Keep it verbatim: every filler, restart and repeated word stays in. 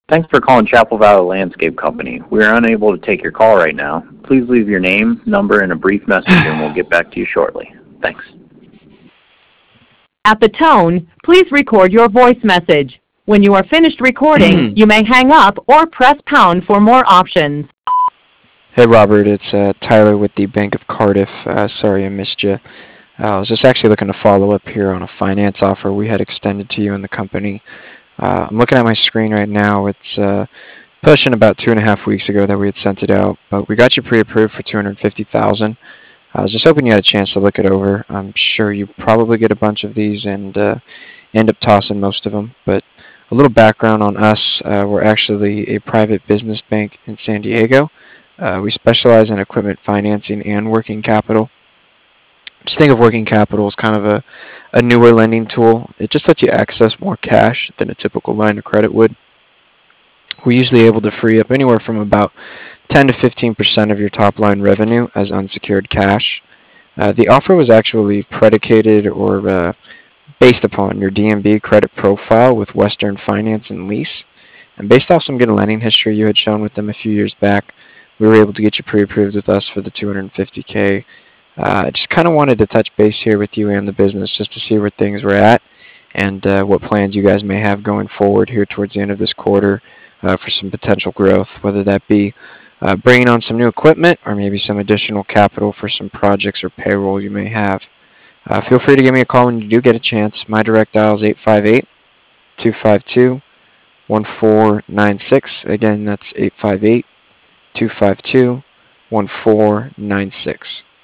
Thanks for calling Chapel Valley Landscape Company. We are unable to take your call right now. Please leave your name, number, and a brief message, and we'll get back to you shortly. Thanks. At the tone, please record your voice message. When you are finished recording, you may hang up or press pound for more options. Hey Robert, it's uh, Tyler with the Bank of Cardiff. Uh, sorry I missed you. Uh, I was just actually looking to follow up here on a finance offer we had extended to you in the company. Uh, I'm looking at my screen right now. It's uh, pushing about two and a half weeks ago that we had sent it out, but we got you pre-approved for two hundred fifty thousand dollars. I was just hoping you had a chance to look it over. I'm sure you probably get a bunch of these and uh, end up tossing most of them, but a little background on us. Uh, we're actually a private business bank in San Diego. Uh, we specialize in equipment financing and working capital. Just think of working capital as kind of a, a newer lending tool. It just lets you access more cash than a typical line of credit would. We're usually able to free up anywhere from about ten to fifteen percent of your top line revenue as unsecured cash. Uh, the offer was actually predicated or uh, based upon your D M B credit profile with Western Finance and Lease. And based off some good lending history you had shown with them a few years back, we were able to get you pre-approved with us for the two hundred fifty K. Uh, I just kind of wanted to touch base here with you and the business just to see where things were at and uh, what plans you guys may have going forward here towards the end of this quarter uh, for some potential growth, whether that be uh, bringing on some new equipment or maybe some additional capital for some projects or payroll you may have. Uh, feel free to give me a call when you do get a chance. My direct dial is eight five eight, two five two, one four nine six. Again, that's eight five eight, two five two, one four nine six.